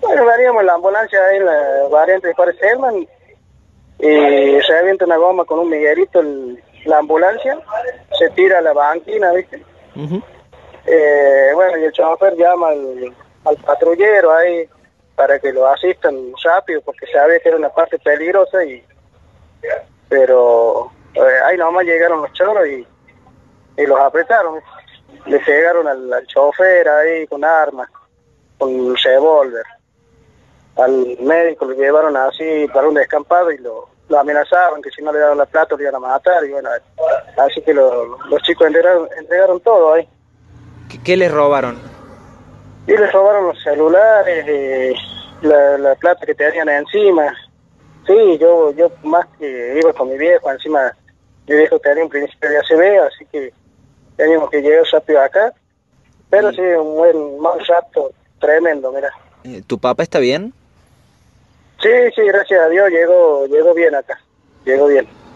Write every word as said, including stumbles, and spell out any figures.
Bueno, veníamos en la ambulancia ahí en la variante de Juárez Selman y se avienta una goma con un miguelito el, la ambulancia, se tira a la banquina, ¿viste? Uh-huh. Eh, bueno, y el chofer llama al, al patrullero ahí para que lo asistan rápido porque sabía que era una parte peligrosa y pero eh, ahí nomás llegaron los choros y, y los apretaron, le pegaron al, al chofer ahí con armas, con un revólver. Al médico lo llevaron así para un descampado y lo, lo amenazaban que si no le daban la plata lo iban a matar y bueno, así que lo, los chicos entregaron, entregaron todo ahí. ¿Qué, qué les robaron? Y les robaron los celulares, eh, la, la plata que tenían encima. Sí, yo yo más que iba con mi viejo, encima mi viejo tenía un principio de A C V, así que teníamos que llegar rápido acá. Pero Y, sí, un buen mal rato tremendo, mira. eh, ¿Tu papá está bien? Sí, sí, gracias a Dios llegó, llegó bien acá, llegó bien.